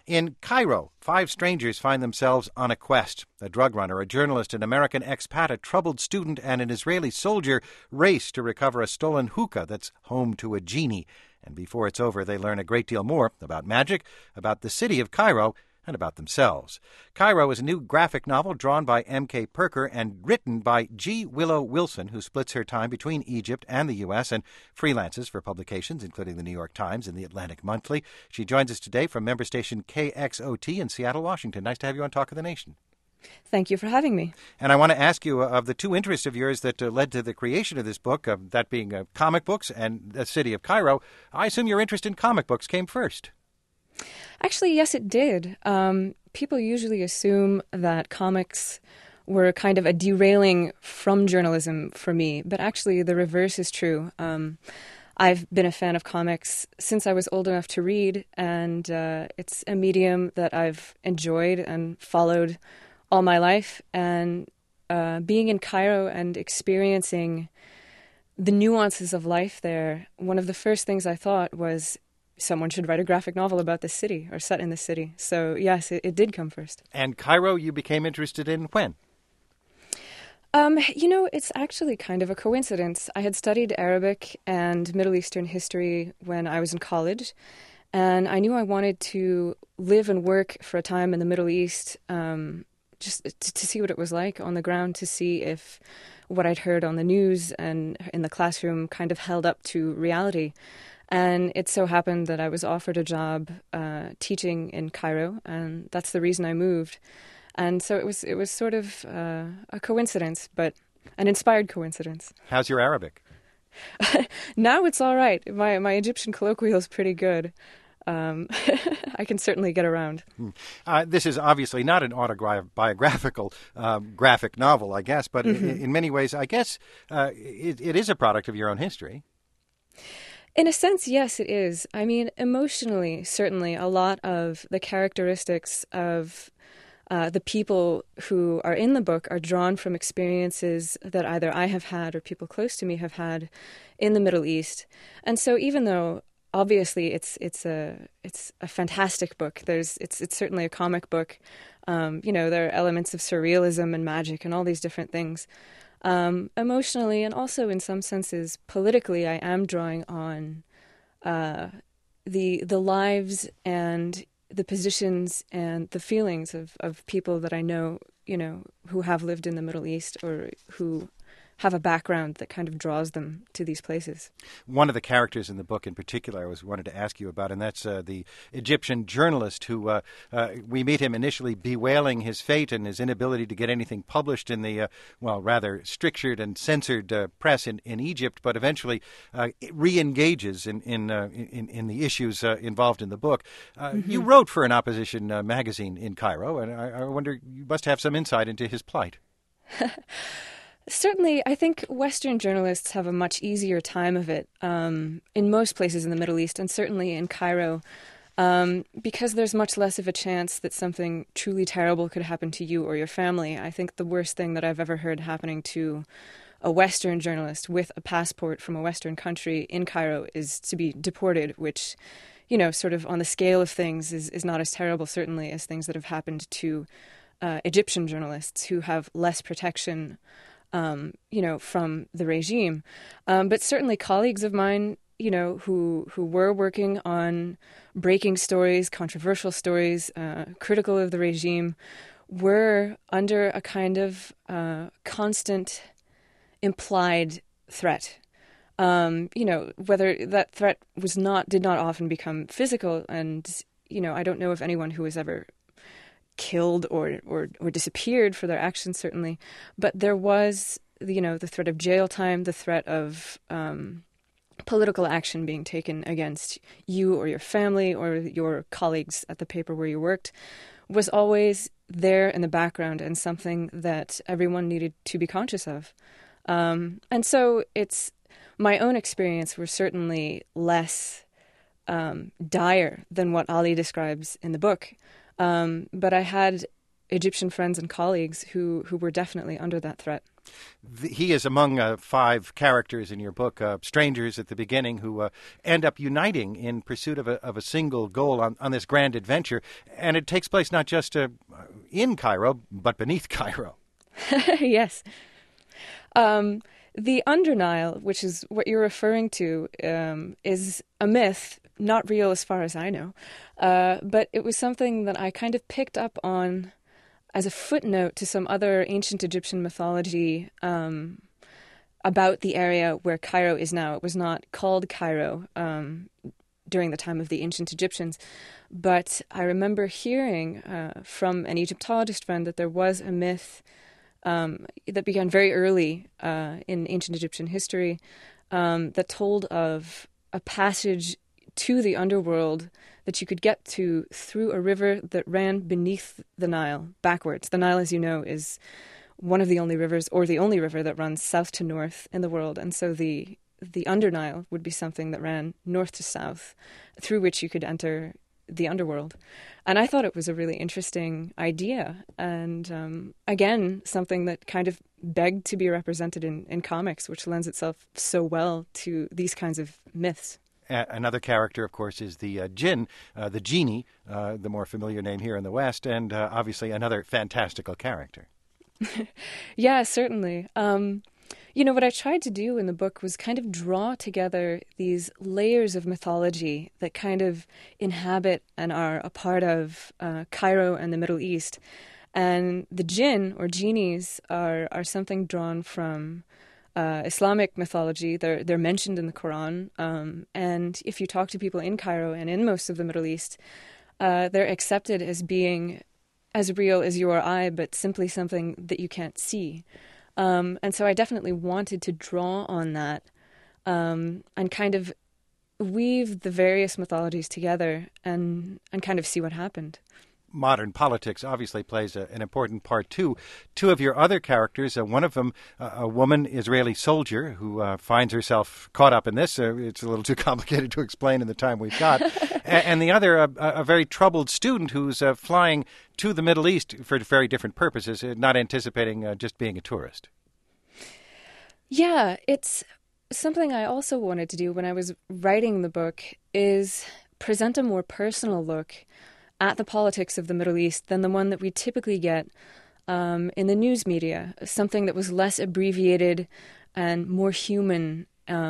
In Cairo, five strangers find themselves on a quest. A drug runner, a journalist, an American expat, a troubled student, and an Israeli soldier race to recover a stolen hookah that's home to a genie. And before it's over, they learn a great deal more about magic, about the city of Cairo, and about themselves. Cairo is a new graphic novel drawn by M.K. Perker and written by G. Willow Wilson, who splits her time between Egypt and the U.S. and freelances for publications, including the New York Times and the Atlantic Monthly. She joins us today from member station KXOT in Seattle, Washington. Nice to have you on Talk of the Nation. Thank you for having me. And I want to ask you of the two interests of yours that led to the creation of this book, that being comic books and the city of Cairo. I assume your interest in comic books came first. Actually, yes, it did. People usually assume that comics were kind of a derailing from journalism for me, but actually the reverse is true. I've been a fan of comics since I was old enough to read, and it's a medium that I've enjoyed and followed all my life. And being in Cairo and experiencing the nuances of life there, one of the first things I thought was someone should write a graphic novel about the city or set in the city. So, yes, it did come first. And Cairo you became interested in when? It's actually kind of a coincidence. I had studied Arabic and Middle Eastern history when I was in college, and I knew I wanted to live and work for a time in the Middle East, just to see what it was like on the ground, to see if what I'd heard on the news and in the classroom kind of held up to reality. And it so happened that I was offered a job teaching in Cairo, and that's the reason I moved. And so it was sort of a coincidence, but an inspired coincidence. How's your Arabic? Now it's all right. My Egyptian colloquial is pretty good. I can certainly get around. This is obviously not an autobiographical graphic novel, I guess, but in many ways, I guess it is a product of your own history. In a sense, yes, it is. I mean, emotionally, certainly, a lot of the characteristics of the people who are in the book are drawn from experiences that either I have had or people close to me have had in the Middle East. And so even though obviously it's a fantastic book, it's certainly a comic book, there are elements of surrealism and magic and all these different things. Emotionally and also in some senses politically, I am drawing on the lives and the positions and the feelings of people that I know, who have lived in the Middle East or who have a background that kind of draws them to these places. One of the characters in the book in particular I wanted to ask you about, and that's the Egyptian journalist who we meet him initially bewailing his fate and his inability to get anything published in the, rather strictured and censored press in Egypt, but eventually re-engages in the issues involved in the book. You wrote for an opposition magazine in Cairo, and I wonder, you must have some insight into his plight. Certainly, I think Western journalists have a much easier time of it in most places in the Middle East, and certainly in Cairo, because there's much less of a chance that something truly terrible could happen to you or your family. I think the worst thing that I've ever heard happening to a Western journalist with a passport from a Western country in Cairo is to be deported, which, sort of on the scale of things is not as terrible, certainly, as things that have happened to Egyptian journalists who have less protection from the regime. But certainly colleagues of mine, who were working on breaking stories, controversial stories, critical of the regime, were under a kind of constant implied threat. Whether that threat did not often become physical. And, I don't know of anyone who was ever killed or disappeared for their actions, certainly, but there was the threat of jail time, the threat of political action being taken against you or your family or your colleagues at the paper where you worked was always there in the background and something that everyone needed to be conscious of. And so it's my own experience were certainly less dire than what Ali describes in the book. But I had Egyptian friends and colleagues who were definitely under that threat. He is among 5 characters in your book, strangers at the beginning, who end up uniting in pursuit of a single goal on this grand adventure. And it takes place not just in Cairo, but beneath Cairo. Yes. The Under Nile, which is what you're referring to, is a myth, not real as far as I know. But it was something that I kind of picked up on as a footnote to some other ancient Egyptian mythology about the area where Cairo is now. It was not called Cairo during the time of the ancient Egyptians, but I remember hearing from an Egyptologist friend that there was a myth that began very early in ancient Egyptian history that told of a passage to the underworld that you could get to through a river that ran beneath the Nile, backwards. The Nile, as you know, is one of the only rivers, or the only river, that runs south to north in the world. And so the Under Nile would be something that ran north to south, through which you could enter the underworld. And I thought it was a really interesting idea. And again, something that kind of begged to be represented in comics, which lends itself so well to these kinds of myths. Another character, of course, is the Jinn, the genie, the more familiar name here in the West, and obviously another fantastical character. Yeah, certainly. What I tried to do in the book was kind of draw together these layers of mythology that kind of inhabit and are a part of Cairo and the Middle East. And the jinn, or genies, are something drawn from Islamic mythology. They're mentioned in the Quran. And if you talk to people in Cairo and in most of the Middle East, they're accepted as being as real as you or I, but simply something that you can't see. And so I definitely wanted to draw on that and kind of weave the various mythologies together and kind of see what happened. Modern politics obviously plays an important part, too. 2 of your other characters, one of them, a woman Israeli soldier who finds herself caught up in this. It's a little too complicated to explain in the time we've got. And the other, a very troubled student who's flying to the Middle East for very different purposes, not anticipating just being a tourist. Yeah, it's something I also wanted to do when I was writing the book, is present a more personal look at the politics of the Middle East than the one that we typically get in the news media, something that was less abbreviated and more human.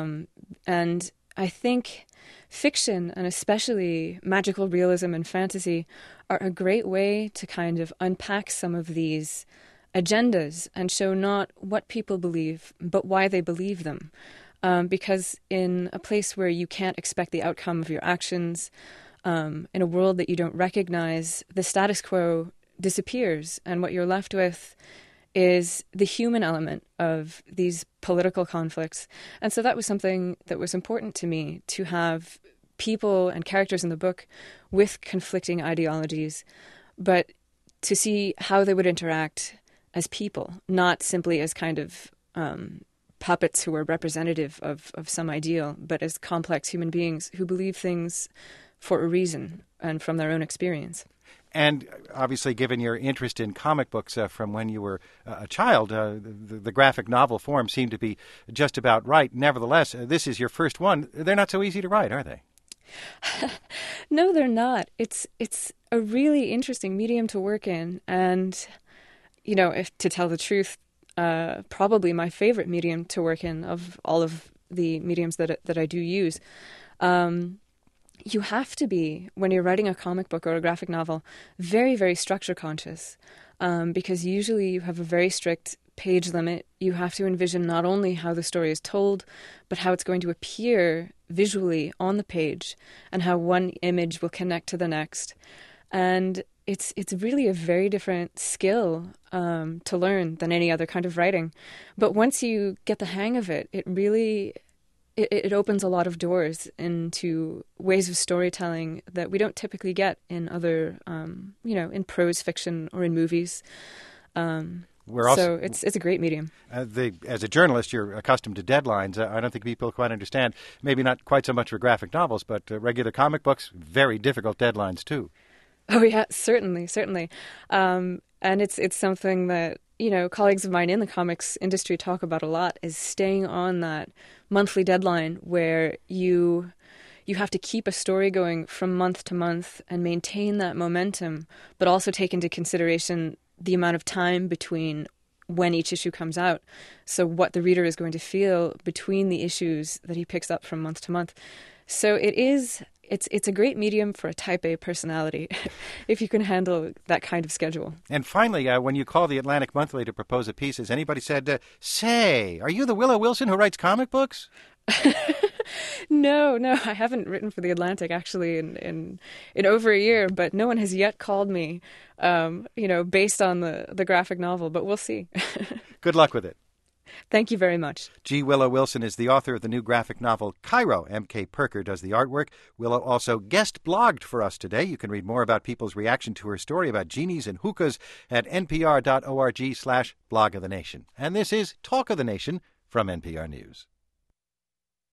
And I think fiction, and especially magical realism and fantasy, are a great way to kind of unpack some of these agendas and show not what people believe, but why they believe them. Because in a place where you can't expect the outcome of your actions, in a world that you don't recognize, the status quo disappears, and what you're left with is the human element of these political conflicts. And so that was something that was important to me, to have people and characters in the book with conflicting ideologies, but to see how they would interact as people, not simply as kind of puppets who are representative of some ideal, but as complex human beings who believe things for a reason and from their own experience. And obviously, given your interest in comic books from when you were a child, the graphic novel form seemed to be just about right. Nevertheless, this is your first one. They're not so easy to write, are they? No, they're not. It's a really interesting medium to work in. And, if to tell the truth, probably my favorite medium to work in of all of the mediums that I do use. You have to be, when you're writing a comic book or a graphic novel, very, very structure conscious, because usually you have a very strict page limit. You have to envision not only how the story is told, but how it's going to appear visually on the page and how one image will connect to the next. And it's really a very different skill to learn than any other kind of writing. But once you get the hang of it, it really... It opens a lot of doors into ways of storytelling that we don't typically get in other, in prose fiction or in movies. So it's a great medium. As a journalist, you're accustomed to deadlines. I don't think people quite understand. Maybe not quite so much for graphic novels, but regular comic books, very difficult deadlines too. Oh yeah, certainly. And it's something that colleagues of mine in the comics industry talk about a lot is staying on that monthly deadline where you have to keep a story going from month to month and maintain that momentum, but also take into consideration the amount of time between when each issue comes out. So what the reader is going to feel between the issues that he picks up from month to month. So it's a great medium for a type A personality if you can handle that kind of schedule. And finally, when you call the Atlantic Monthly to propose a piece, has anybody said, say, are you the Willow Wilson who writes comic books? No, I haven't written for the Atlantic actually in over a year, but no one has yet called me, based on the graphic novel, but we'll see. Good luck with it. Thank you very much. G. Willow Wilson is the author of the new graphic novel Cairo. M.K. Perker does the artwork. Willow also guest blogged for us today. You can read more about people's reaction to her story about genies and hookahs at npr.org/blog of the nation. And this is Talk of the Nation from NPR News.